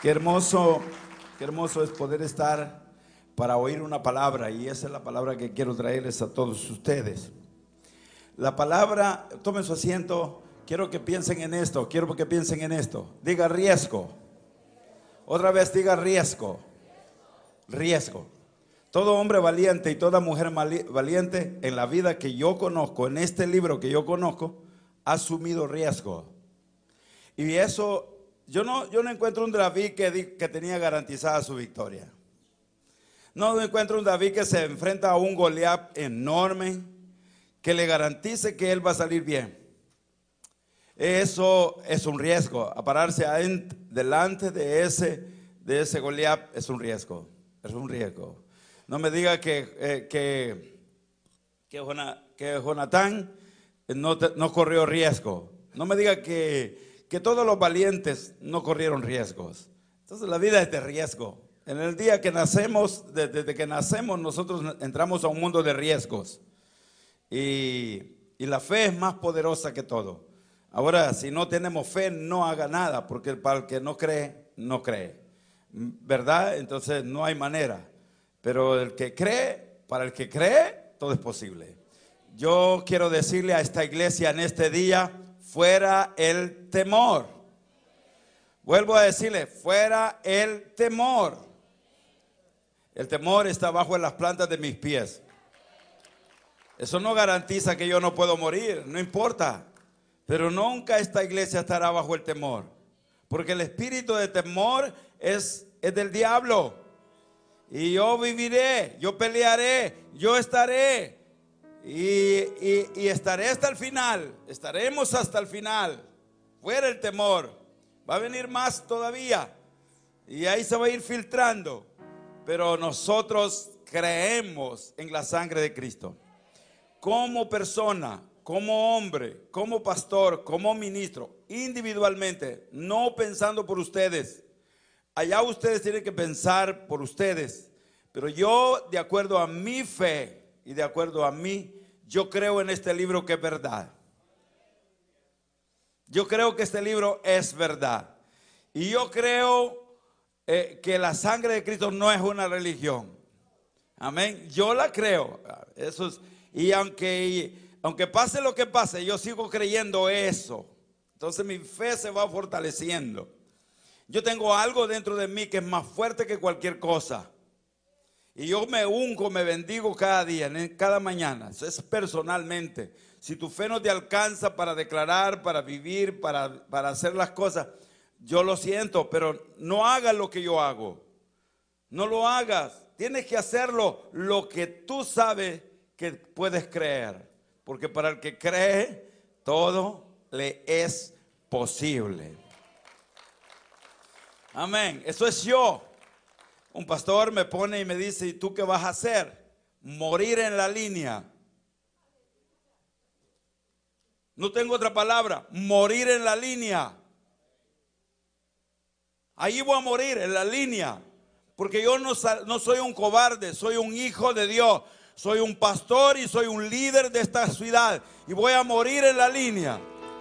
qué hermoso es poder estar para oír una palabra, y esa es la palabra que quiero traerles a todos ustedes. La palabra, tomen su asiento, quiero que piensen en esto, diga riesgo. Otra vez diga riesgo. Riesgo. Todo hombre valiente y toda mujer valiente en la vida que yo conozco, en este libro que yo conozco, ha asumido riesgo. Y eso, yo no encuentro un David que tenía garantizada su victoria. No encuentro un David que se enfrenta a un Goliat enorme que le garantice que él va a salir bien. Eso es un riesgo. A pararse delante de ese Goliat es un riesgo. Es un riesgo. No me diga que Jonatán no corrió riesgo. No me diga que todos los valientes no corrieron riesgos. Entonces la vida es de riesgo. En el día que nacemos, desde que nacemos, nosotros entramos a un mundo de riesgos. Y la fe es más poderosa que todo. Ahora, si no tenemos fe, no haga nada, porque para el que no cree, no cree. ¿Verdad? Entonces no hay manera. Pero para el que cree, todo es posible. Yo quiero decirle a esta iglesia en este día, fuera el temor. Vuelvo a decirle, fuera el temor. El temor está bajo las plantas de mis pies. Eso no garantiza que yo no puedo morir, no importa. Pero nunca esta iglesia estará bajo el temor. Porque el espíritu de temor es del diablo. Y yo viviré, yo pelearé, yo estaré. Y estaré hasta el final. Estaremos hasta el final. Fuera el temor. Va a venir más todavía. Y ahí se va a ir filtrando. Pero nosotros creemos en la sangre de Cristo. Como persona, como hombre, como pastor, como ministro, individualmente, no pensando por ustedes. Allá ustedes tienen que pensar por ustedes. Pero yo, de acuerdo a mi fe y de acuerdo a mí, yo creo en este libro que es verdad. Yo creo que este libro es verdad. Y yo creo que la sangre de Cristo no es una religión. Amén. Yo la creo. Eso es, y aunque pase lo que pase, yo sigo creyendo eso. Entonces mi fe se va fortaleciendo. Yo tengo algo dentro de mí que es más fuerte que cualquier cosa. Y yo me ungo, me bendigo cada día, cada mañana. Eso es personalmente. Si tu fe no te alcanza para declarar, para vivir, para hacer las cosas, yo lo siento, pero no hagas lo que yo hago. No lo hagas. Tienes que hacerlo lo que tú sabes que puedes creer. Porque para el que cree, todo le es posible. Amén. Eso es yo. Un pastor me pone y me dice, ¿y tú qué vas a hacer? Morir en la línea. No tengo otra palabra. Morir en la línea. Ahí voy a morir, en la línea. Porque yo no soy un cobarde, soy un hijo de Dios. Soy un pastor y soy un líder de esta ciudad. Y voy a morir en la línea.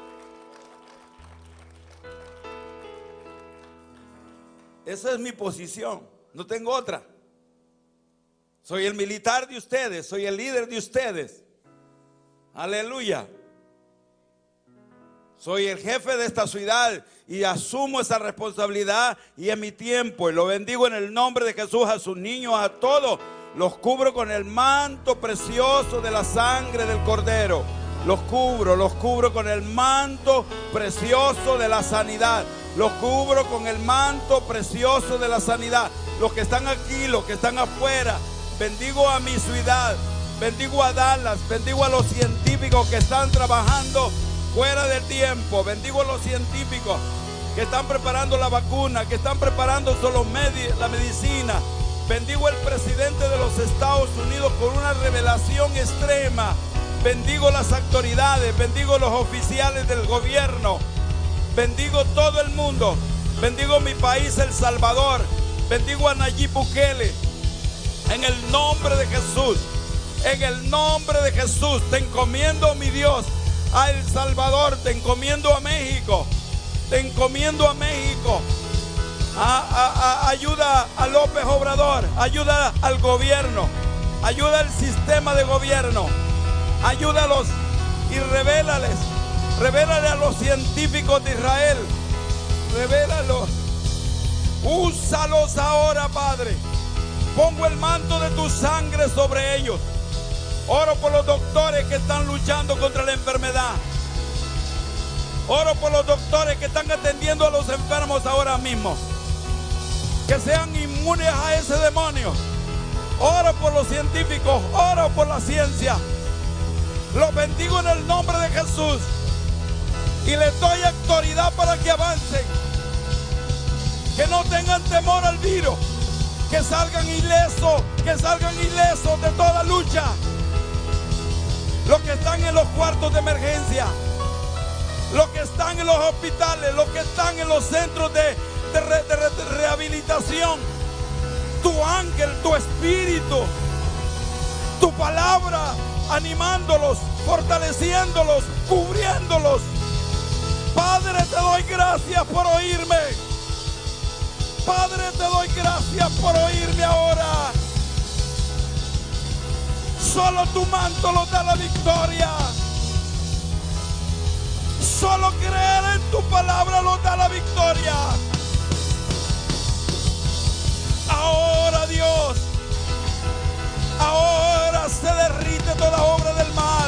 Esa es mi posición. No tengo otra. Soy el militar de ustedes. Soy el líder de ustedes. Aleluya. Soy el jefe de esta ciudad y asumo esa responsabilidad y es mi tiempo. Y lo bendigo en el nombre de Jesús a sus niños, a todos. Los cubro con el manto precioso de la sangre del Cordero. Los cubro con el manto precioso de la sanidad. Los cubro con el manto precioso de la sanidad. Los que están aquí, los que están afuera. Bendigo a mi ciudad. Bendigo a Dallas. Bendigo a los científicos que están trabajando fuera del tiempo. Bendigo a los científicos que están preparando la vacuna, que están preparando la medicina. Bendigo al presidente de los Estados Unidos con una revelación extrema. Bendigo las autoridades, bendigo los oficiales del gobierno. Bendigo todo el mundo. Bendigo mi país, El Salvador. Bendigo a Nayib Bukele. En el nombre de Jesús. En el nombre de Jesús te encomiendo, mi Dios, a El Salvador, te encomiendo a México, te encomiendo a México, ayuda a López Obrador, ayuda al gobierno, ayuda al sistema de gobierno, ayúdalos y revélale a los científicos de Israel, revélalos, úsalos ahora, Padre. Pongo el manto de tu sangre sobre ellos. Oro por los doctores que están luchando contra la enfermedad. Oro por los doctores que están atendiendo a los enfermos ahora mismo, que sean inmunes a ese demonio. Oro por los científicos, oro por la ciencia. Los bendigo en el nombre de Jesús y les doy autoridad para que avancen, que no tengan temor al virus, que salgan ilesos de toda lucha. Los que están en los cuartos de emergencia, los que están en los hospitales, los que están en los centros de rehabilitación, tu ángel, tu espíritu, tu palabra, animándolos, fortaleciéndolos, cubriéndolos. Padre, te doy gracias por oírme. Padre, te doy gracias por oírme ahora. Solo tu manto nos da la victoria. Solo creer en tu palabra nos da la victoria. Ahora, Dios, ahora se derrite toda obra del mal.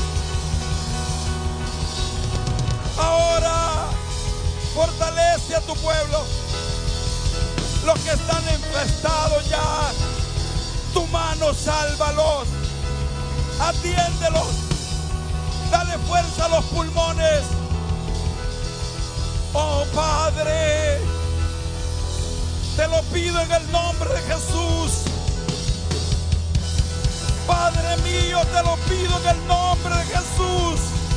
Ahora fortalece a tu pueblo. Los que están infestados ya, tu mano sálvalos, atiéndelos, dale fuerza a los pulmones. Oh Padre, te lo pido en el nombre de Jesús. Padre mío, te lo pido en el nombre de Jesús.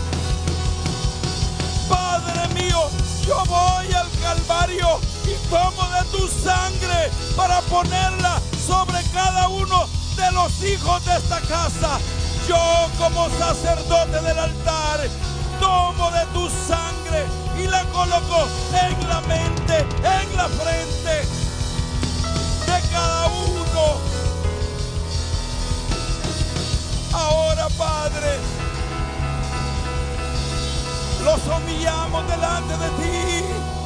Padre mío, yo voy al Calvario y tomo de tu sangre para ponerla sobre cada uno de los hijos de esta casa. Yo, como sacerdote del altar, tomo de tu sangre y la coloco en la mente, en la frente de cada uno. Ahora, Padre, los humillamos delante de ti.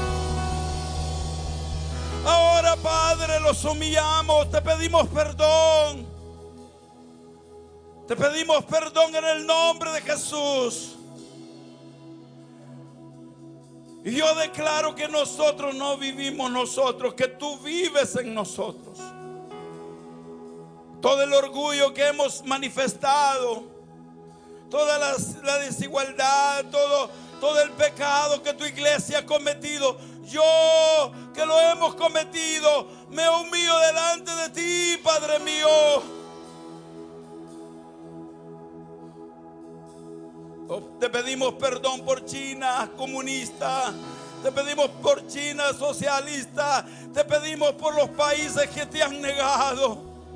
Ahora, Padre, los humillamos, te pedimos perdón. Te pedimos perdón en el nombre de Jesús. Y yo declaro que nosotros no vivimos nosotros, que tú vives en nosotros. Todo el orgullo que hemos manifestado, toda la desigualdad, todo el pecado que tu iglesia ha cometido, yo que lo hemos cometido, me humillo delante de ti, Padre mío. Te pedimos perdón por China comunista, te pedimos por China socialista, te pedimos por los países que te han negado.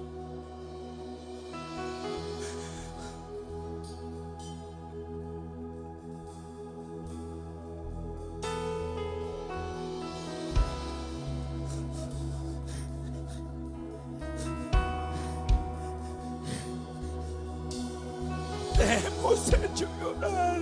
Te hemos hecho llorar.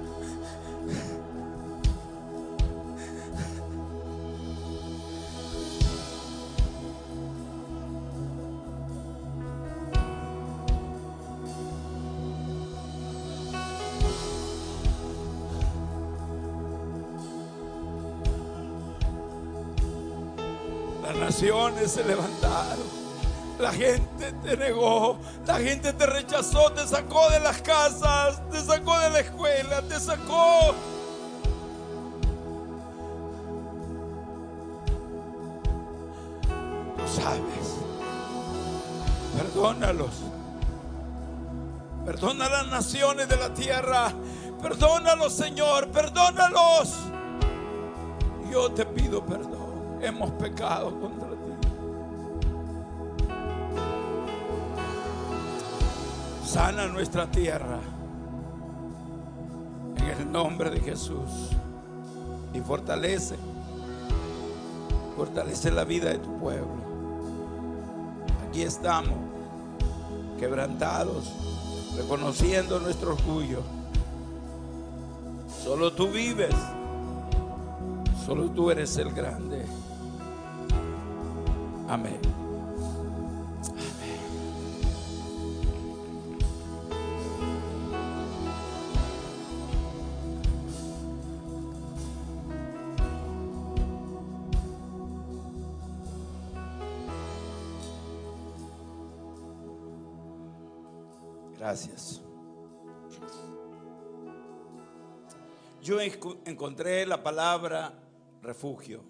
Las naciones se levantaron. La gente te negó, la gente te rechazó, te sacó de las casas, te sacó de la escuela, te sacó. Tú sabes. Perdónalos. Perdona a las naciones de la tierra. Perdónalos, Señor, perdónalos. Yo te pido perdón. Hemos pecado contra ti. Sana nuestra tierra en el nombre de Jesús y fortalece Fortalece la vida de tu pueblo. Aquí estamos, quebrantados, reconociendo nuestro orgullo. Solo tú vives, solo tú eres el grande. Amén. Gracias. Yo encontré la palabra refugio.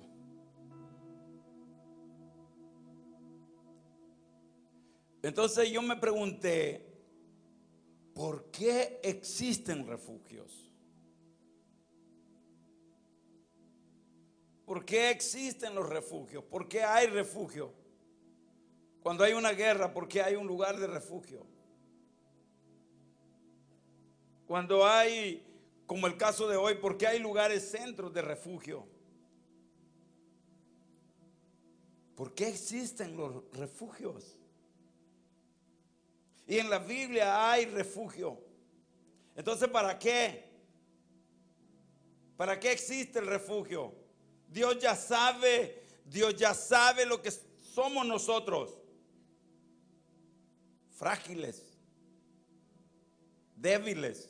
Entonces yo me pregunté, ¿por qué existen refugios? ¿Por qué existen los refugios? ¿Por qué hay refugio? Cuando hay una guerra, ¿por qué hay un lugar de refugio? Cuando hay, como el caso de hoy, ¿por qué hay lugares, centros de refugio? ¿Por qué existen los refugios? Y en la Biblia hay refugio. Entonces, ¿para qué? ¿Para qué existe el refugio? Dios ya sabe lo que somos nosotros. Frágiles, débiles.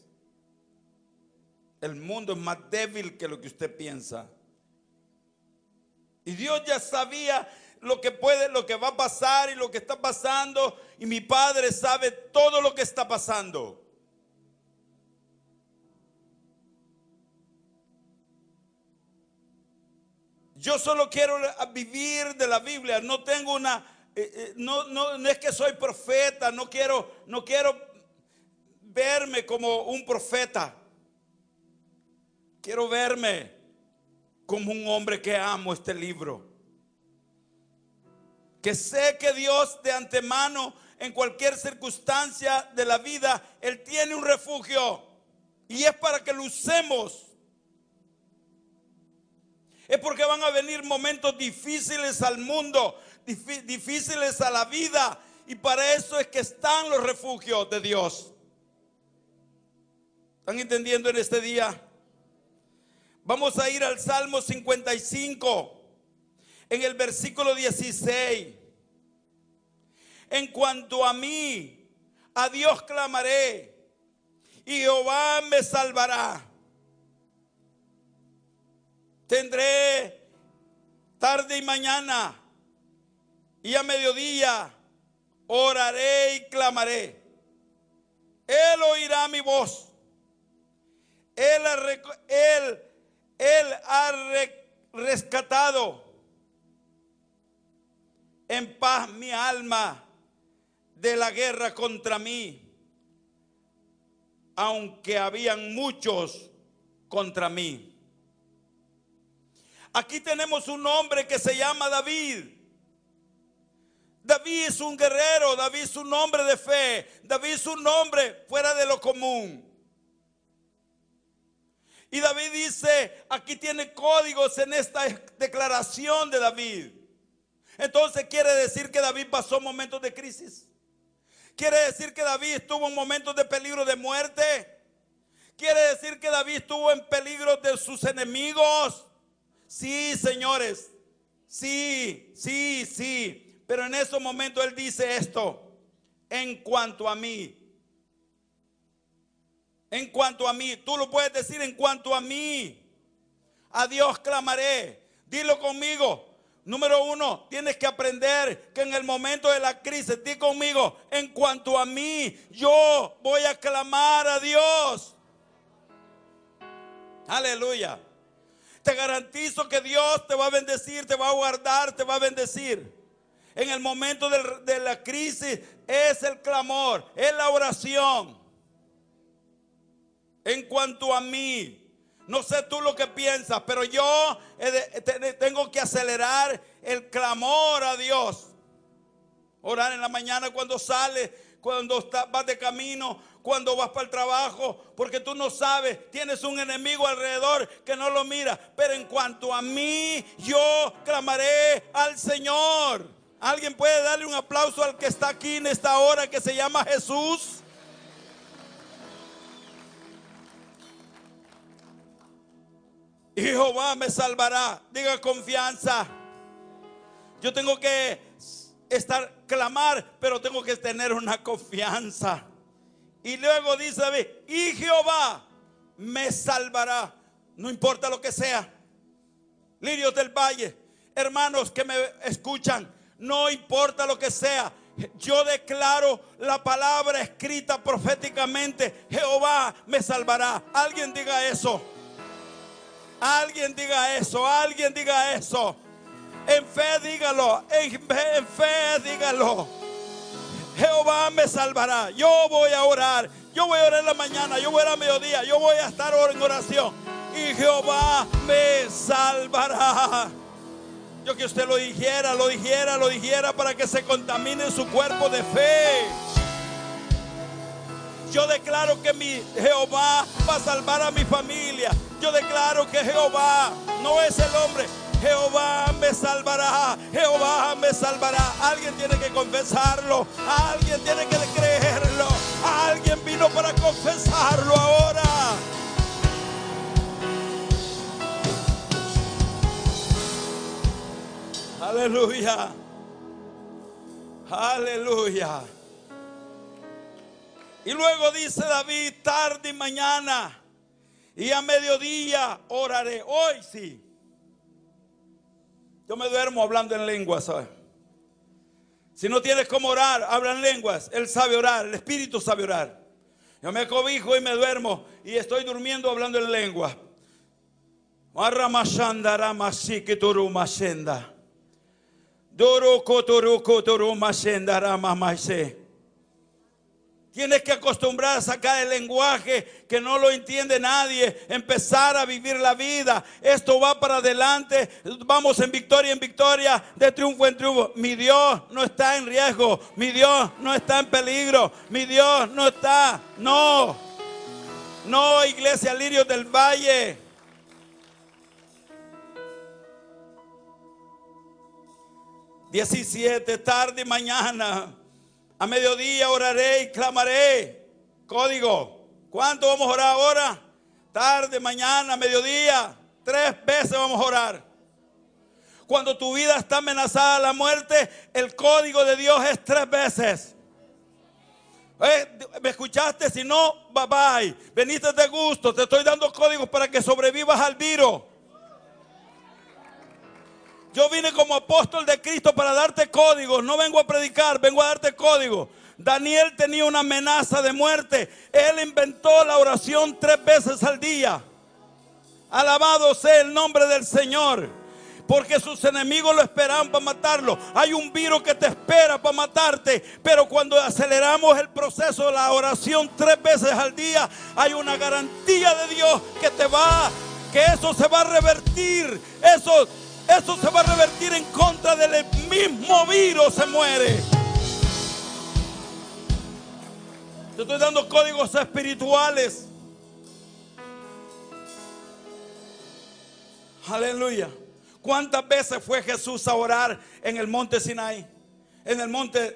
El mundo es más débil que lo que usted piensa. Y Dios ya sabía lo que va a pasar y lo que está pasando. Y mi Padre sabe todo lo que está pasando. Yo solo quiero vivir de la Biblia. No tengo no es que soy profeta. No quiero verme como un profeta. Quiero verme como un hombre que amo este libro. Que sé que Dios de antemano, en cualquier circunstancia de la vida, Él tiene un refugio. Y es para que lo usemos. Es porque van a venir momentos difíciles al mundo, difíciles a la vida. Y para eso es que están los refugios de Dios. ¿Están entendiendo en este día? Vamos a ir al Salmo 55, en el versículo 16. En cuanto a mí, a Dios clamaré, y Jehová me salvará. Tendré tarde y mañana, y a mediodía oraré y clamaré. Él oirá mi voz. Él ha rescatado en paz mi alma de la guerra contra mí, aunque habían muchos contra mí. Aquí tenemos un hombre que se llama David. David es un guerrero, David es un hombre de fe, David es un hombre fuera de lo común. Y David dice, aquí tiene códigos en esta declaración de David. Entonces quiere decir que David pasó momentos de crisis. Quiere decir que David estuvo en momentos de peligro de muerte. Quiere decir que David estuvo en peligro de sus enemigos. Sí, señores. Sí. Pero en esos momentos él dice esto. En cuanto a mí. En cuanto a mí, tú lo puedes decir, en cuanto a mí, a Dios clamaré. Dilo conmigo. Número uno, tienes que aprender que en el momento de la crisis, di conmigo, en cuanto a mí, yo voy a clamar a Dios. Aleluya. Te garantizo que Dios te va a bendecir, te va a guardar, te va a bendecir. En el momento de la crisis es el clamor, es la oración. En cuanto a mí, no sé tú lo que piensas, pero yo tengo que acelerar el clamor a Dios. Orar en la mañana cuando sales, cuando vas de camino, cuando vas para el trabajo, porque tú no sabes, tienes un enemigo alrededor que no lo mira. Pero en cuanto a mí, yo clamaré al Señor. ¿Alguien puede darle un aplauso al que está aquí en esta hora, que se llama Jesús? Y Jehová me salvará. Diga confianza. Yo tengo que clamar, pero tengo que tener una confianza. Y luego dice David, y Jehová me salvará. No importa lo que sea. Lirios del valle, hermanos que me escuchan, no importa lo que sea. Yo declaro la palabra escrita proféticamente, Jehová me salvará. Alguien diga eso. Alguien diga eso. Alguien diga eso. En fe dígalo. En fe dígalo. Jehová me salvará. Yo voy a orar. Yo voy a orar en la mañana. Yo voy a orar a mediodía. Yo voy a estar en oración. Y Jehová me salvará. Yo que usted lo dijera para que se contamine su cuerpo de fe. Yo declaro que mi Jehová va a salvar a mi familia. Yo declaro que Jehová no es el hombre. Jehová me salvará. Jehová me salvará. Alguien tiene que confesarlo. Alguien tiene que creerlo. Alguien vino para confesarlo ahora. Aleluya. Aleluya. Y luego dice David, tarde y mañana y a mediodía oraré. Hoy sí. Yo me duermo hablando en lenguas, ¿sabes? Si no tienes cómo orar, habla en lenguas. Él sabe orar, el Espíritu sabe orar. Yo me cobijo y me duermo y estoy durmiendo hablando en lenguas. Tienes que acostumbrar a sacar el lenguaje que no lo entiende nadie. Empezar a vivir la vida. Esto va para adelante. Vamos en victoria, de triunfo en triunfo. Mi Dios no está en riesgo. Mi Dios no está en peligro. Mi Dios no está. No, iglesia Lirios del Valle. Tarde y mañana. A mediodía oraré y clamaré. Código. ¿Cuánto vamos a orar ahora? Tarde, mañana, mediodía. 3 veces vamos a orar. Cuando tu vida está amenazada de la muerte, el código de Dios es 3 veces. ¿Me escuchaste? Si no, bye bye. Veniste de gusto. Te estoy dando códigos para que sobrevivas al virus. Yo vine como apóstol de Cristo para darte códigos. No vengo a predicar, vengo a darte códigos. Daniel tenía una amenaza de muerte. Él inventó la oración 3 veces al día. Alabado sea el nombre del Señor. Porque sus enemigos lo esperaban para matarlo. Hay un virus que te espera para matarte. Pero cuando aceleramos el proceso de la oración 3 veces al día, hay una garantía de Dios que eso se va a revertir. Eso se va a revertir en contra del mismo virus, se muere. Te estoy dando códigos espirituales. Aleluya. ¿Cuántas veces fue Jesús a orar en el monte Sinaí? En el monte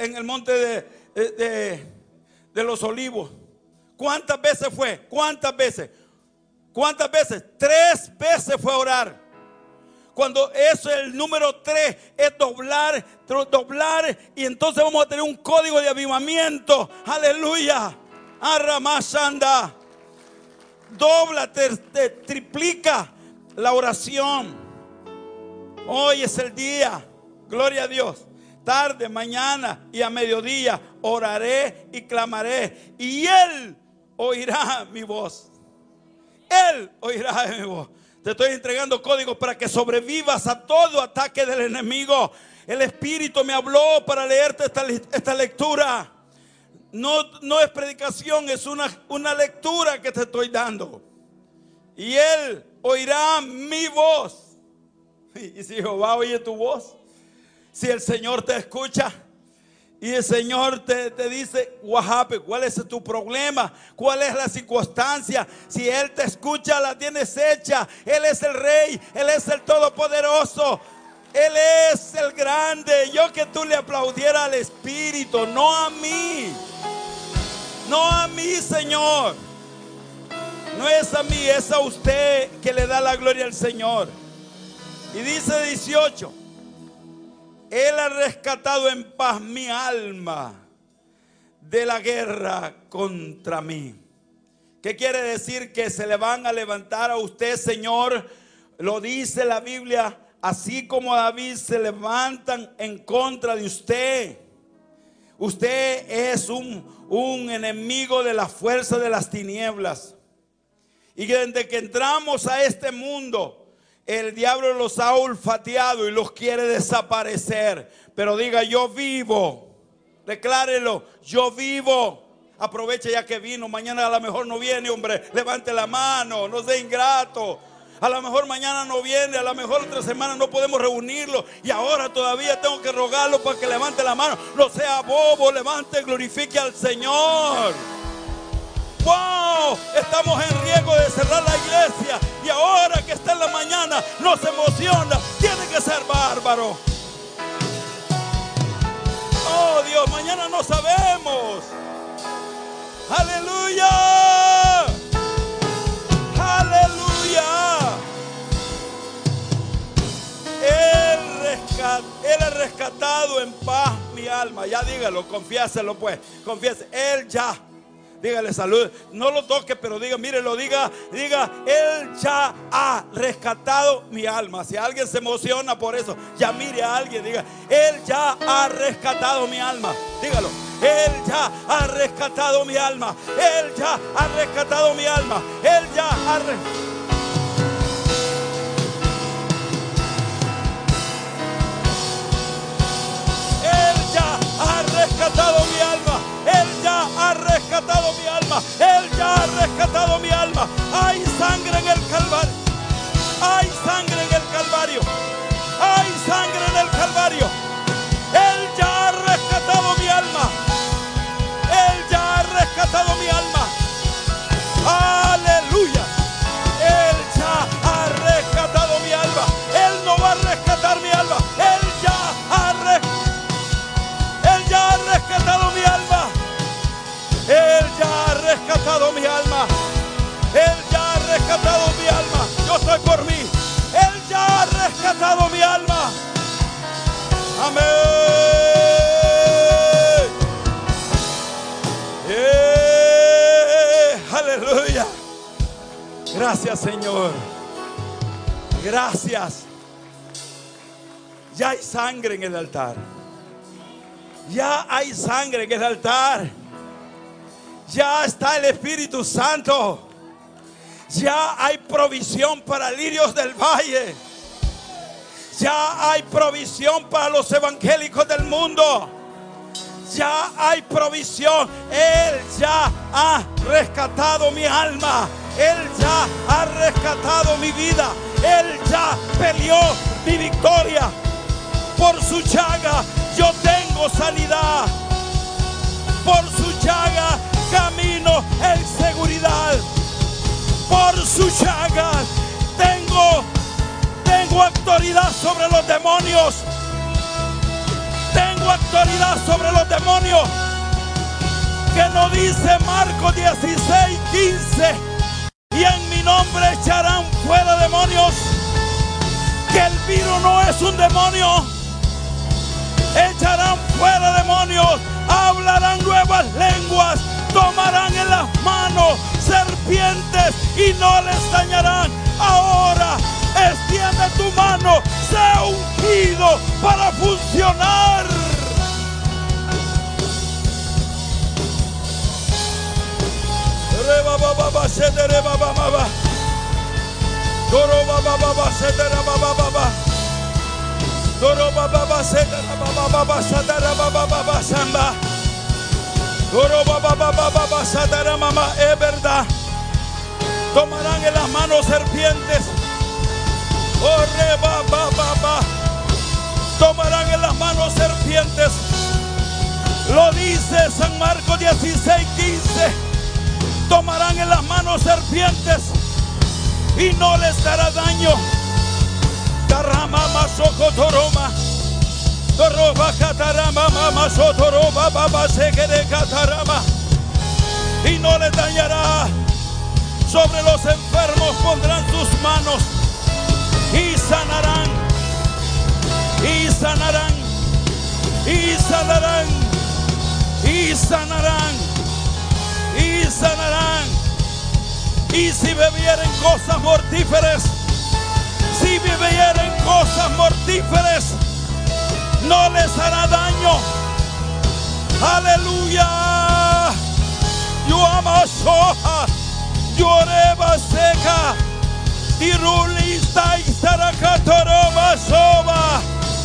de los olivos. ¿Cuántas veces fue? ¿Cuántas veces? 3 veces fue a orar. Cuando eso es el número 3, es doblar, y entonces vamos a tener un código de avivamiento. Aleluya. Arramashanda. Dobla, te triplica la oración. Hoy es el día. Gloria a Dios. Tarde, mañana y a mediodía oraré y clamaré. Y Él oirá mi voz. Él oirá mi voz. Te estoy entregando códigos para que sobrevivas a todo ataque del enemigo. El Espíritu me habló para leerte esta lectura. No es predicación, es una lectura que te estoy dando. Y Él oirá mi voz. Y si Jehová oye tu voz, si el Señor te escucha, Y el Señor te dice, what happened? ¿Cuál es tu problema? ¿Cuál es la circunstancia? Si Él te escucha, la tienes hecha. Él es el Rey, Él es el Todopoderoso, Él es el grande. Yo que tú le aplaudieras al Espíritu, no a mí. No a mí, Señor. No es a mí, es a usted que le da la gloria al Señor. Y dice 18. Él ha rescatado en paz mi alma de la guerra contra mí. ¿Qué quiere decir? Que se le van a levantar a usted, Señor. Lo dice la Biblia, así como a David se levantan en contra de usted. Usted es un enemigo de la fuerza de las tinieblas. Y desde que entramos a este mundo, el diablo los ha olfateado y los quiere desaparecer. Pero diga, yo vivo. Declárelo, yo vivo. Aproveche ya que vino. Mañana a lo mejor no viene, hombre. Levante la mano, no sea ingrato. A lo mejor mañana no viene, a lo mejor otra semana no podemos reunirlo. Y ahora todavía tengo que rogarlo para que levante la mano. No sea bobo, levante, glorifique al Señor. ¡Wow! Estamos en riesgo de cerrar la iglesia. Y ahora que está en la mañana nos emociona. Tiene que ser bárbaro. Oh Dios, mañana no sabemos. ¡Aleluya! ¡Aleluya! Él ha rescatado en paz mi alma. Ya dígalo, confiéselo pues. Confiese, Él ya. Dígale salud, no lo toque, pero diga, mire, lo diga, Él ya ha rescatado mi alma. Si alguien se emociona por eso, ya mire a alguien, diga, Él ya ha rescatado mi alma. Dígalo, Él ya ha rescatado mi alma. Él ya ha rescatado mi alma. Él ya ha rescatado mi alma. Él ya ha rescatado mi alma. Él ya ha rescatado mi alma. Hay sangre en el Calvario. Hay sangre en el Calvario. Hay sangre en el Calvario. Él ya ha rescatado mi alma. Él ya ha rescatado mi alma. Aleluya. Él ya ha rescatado mi alma. Él no va a rescatar mi alma. Él ya ha rescatado mi alma. Él ya ha rescatado mi alma. Él ya ha rescatado mi alma. Yo estoy por mí. Él ya ha rescatado mi alma. Amén. Aleluya. Gracias, Señor. Gracias. Ya hay sangre en el altar. Ya hay sangre en el altar. Ya está el Espíritu Santo. Ya hay provisión para lirios del valle. Ya hay provisión para los evangélicos del mundo. Ya hay provisión. Él ya ha rescatado mi alma. Él ya ha rescatado mi vida. Él ya peleó mi victoria. Por su llaga yo tengo sanidad. Por su llaga camino en seguridad. Por su llaga tengo autoridad sobre los demonios. Tengo autoridad sobre los demonios. Que no dice Marcos 16:15. Y en mi nombre echarán fuera demonios. Que el virus no es un demonio. Echarán fuera demonios. Hablarán nuevas lenguas. Tomarán en las manos serpientes y no les dañarán. Ahora extiende tu mano. Sea ungido para funcionar. Es verdad. Tomarán en las manos serpientes. Tomarán en las manos serpientes Lo dice San Marcos 16:15. Tomarán en las manos serpientes y no les dará daño. Tarama masoko toroma. Toroba catarama mama sotoroba baba seque de catarama. Y no les dañará. Sobre los enfermos pondrán sus manos y sanarán. Y sanarán. Y sanarán. Y sanarán. Y sanarán. Y si bebieren cosas mortíferas, si bebieren cosas mortíferas, no les hará daño. Aleluya. Yo amo soja. Lloreba seca. Tirulista y saracatoroba soba.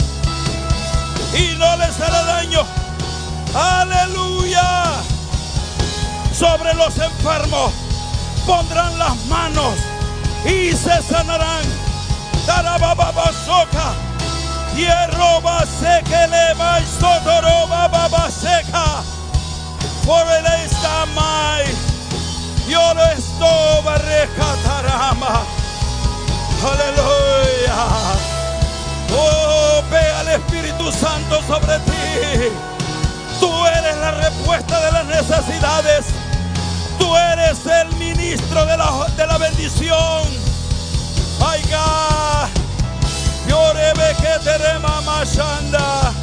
Y no les hará daño. Aleluya. Sobre los enfermos pondrán las manos y se sanarán. Tarababa soca. Hierroba seca leva y sotoroba baba seca. Por él está mai. Yo lo estoy recatarama. Aleluya. Oh, ve al Espíritu Santo sobre ti. Tú eres la respuesta de las necesidades. Tú eres el ministro de la bendición. My God. Llorebe que te remamashanda.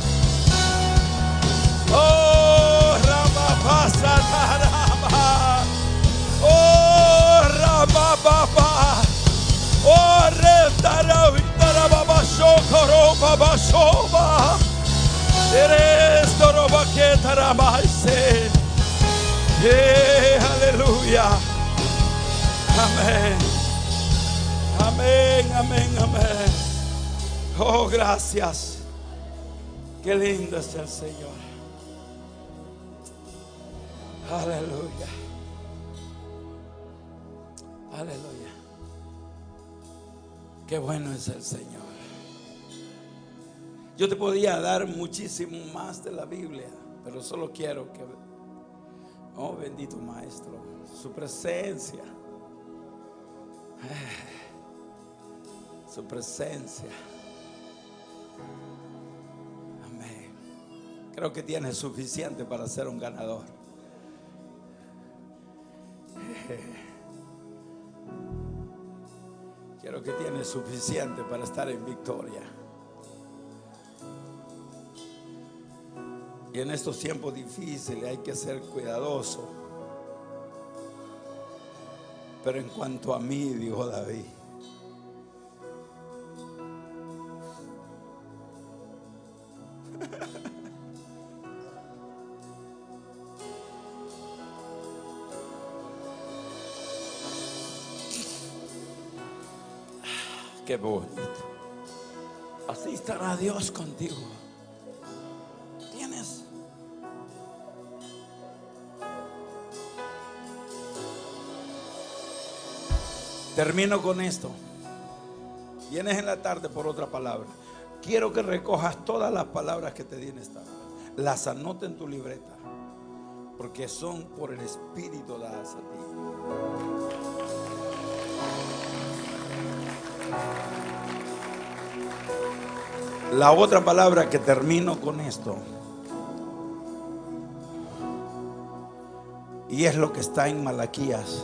Oh, Ramapasa Tarama. Oh, Ramapapa. Oh, Retarababa Shokoro Baba Shoba. Eres Toroba que Taramaise. Aleluya. Amén. Amén, amén, amén. Oh, gracias. Qué lindo es el Señor. Aleluya. Aleluya. Qué bueno es el Señor. Yo te podía dar muchísimo más de la Biblia, pero solo quiero que, oh bendito Maestro, su presencia, su presencia. Amén. Creo que tienes suficiente para ser un ganador. Creo que tienes suficiente para estar en victoria. Y en estos tiempos difíciles hay que ser cuidadoso. Pero en cuanto a mí, dijo David, qué bonito. Así estará Dios contigo. Tienes. Termino con esto. Vienes en la tarde por otra palabra. Quiero que recojas todas las palabras que te di en esta hora. Las anote en tu libreta, porque son por el Espíritu dadas a ti. La otra palabra que termino con esto, y es lo que está en Malaquías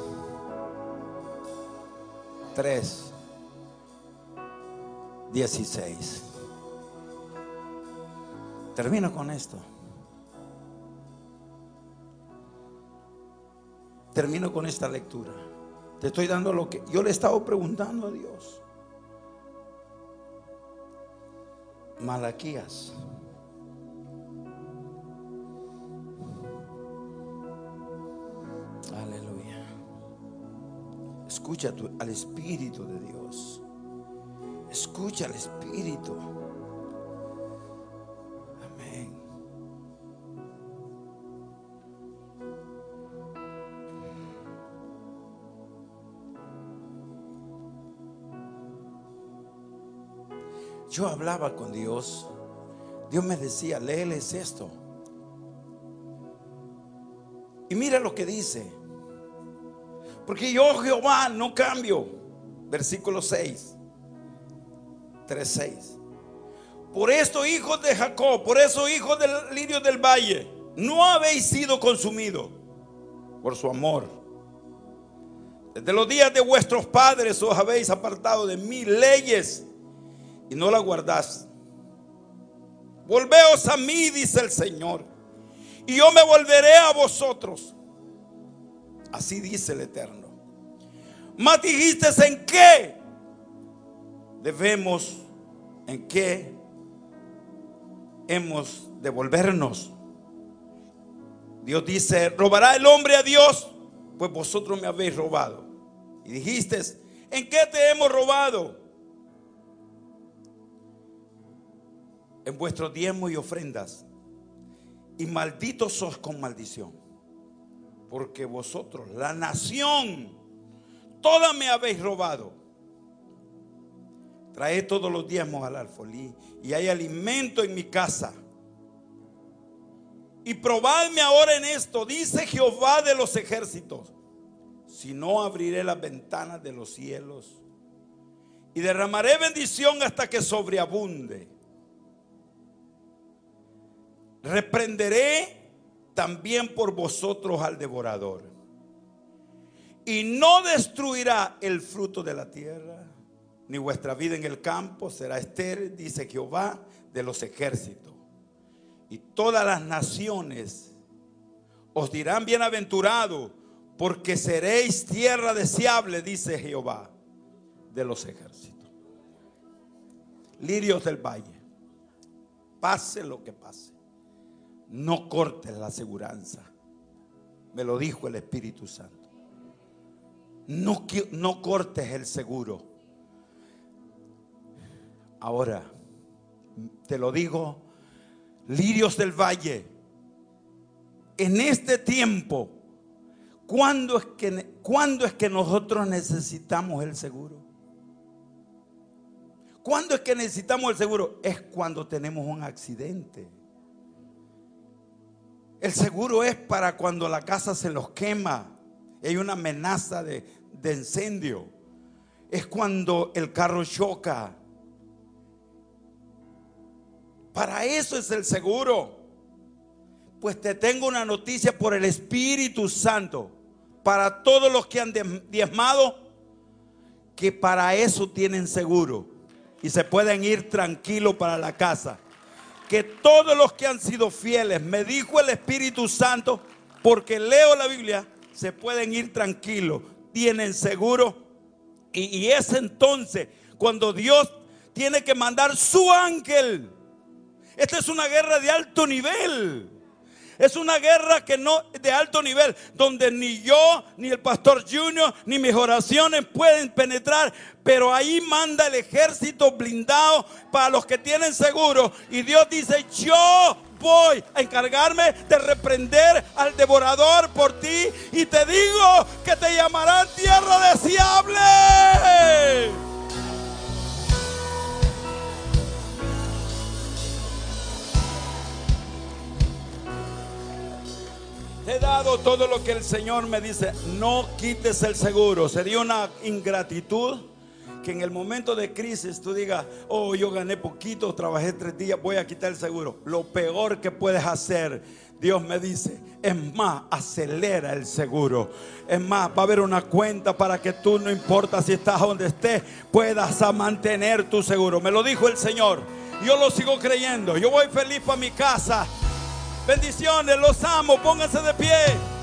3:16. Termino con esto. Termino con esta lectura. Te estoy dando lo que yo le he estado preguntando a Dios. Malaquías. Aleluya. Escucha al Espíritu de Dios. Escucha al Espíritu. Amén. Yo hablaba con Dios. Dios me decía, léeles esto. Y mira lo que dice: porque yo, Jehová, no cambio. Versículo 6, 3:6. Por esto, hijos de Jacob, por eso, hijos del lirio del valle, no habéis sido consumidos por su amor. Desde los días de vuestros padres os habéis apartado de mí leyes y no las guardás. Volveos a mí, dice el Señor, y yo me volveré a vosotros. Así dice el Eterno. Mas dijiste: ¿en qué debemos, en qué hemos de volvernos? Dios dice: ¿robará el hombre a Dios? Pues vosotros me habéis robado. Y dijiste: ¿en qué te hemos robado? En vuestros diezmos y ofrendas. Y malditos sos con maldición, porque vosotros, la nación, toda me habéis robado. Traed todos los diezmos al alfolí, y hay alimento en mi casa. Y probadme ahora en esto, dice Jehová de los ejércitos, si no abriré las ventanas de los cielos y derramaré bendición hasta que sobreabunde. Reprenderé también por vosotros al devorador, y no destruirá el fruto de la tierra, ni vuestra vida en el campo será estéril, dice Jehová de los ejércitos. Y todas las naciones os dirán: bienaventurados, porque seréis tierra deseable, dice Jehová de los ejércitos. Lirios del valle, pase lo que pase, no cortes la aseguranza. Me lo dijo el Espíritu Santo. No cortes el seguro. Ahora te lo digo, lirios del valle, en este tiempo, ¿cuándo es que nosotros necesitamos el seguro? ¿Cuándo es que necesitamos el seguro? Es cuando tenemos un accidente. El seguro es para cuando la casa se los quema, hay una amenaza de incendio. Es cuando el carro choca. Para eso es el seguro. Pues te tengo una noticia por el Espíritu Santo, para todos los que han diezmado, que para eso tienen seguro y se pueden ir tranquilos para la casa. Que todos los que han sido fieles, me dijo el Espíritu Santo, porque leo la Biblia, se pueden ir tranquilos, tienen seguro. Y es entonces cuando Dios tiene que mandar su ángel. Esta es una guerra de alto nivel. Es una guerra que no de alto nivel, donde ni yo, ni el pastor Junior, ni mis oraciones pueden penetrar. Pero ahí manda el ejército blindado para los que tienen seguro. Y Dios dice: yo voy a encargarme de reprender al devorador por ti. Y te digo que te llamarán tierra deseable. Te he dado todo lo que el Señor me dice. No quites el seguro. Sería una ingratitud que en el momento de crisis tú digas: oh, yo gané poquito, trabajé 3 días, voy a quitar el seguro. Lo peor que puedes hacer, Dios me dice, es más, acelera el seguro. Es más, va a haber una cuenta para que tú, no importa si estás donde estés, puedas mantener tu seguro. Me lo dijo el Señor. Yo lo sigo creyendo. Yo voy feliz para mi casa. Bendiciones, los amo, pónganse de pie.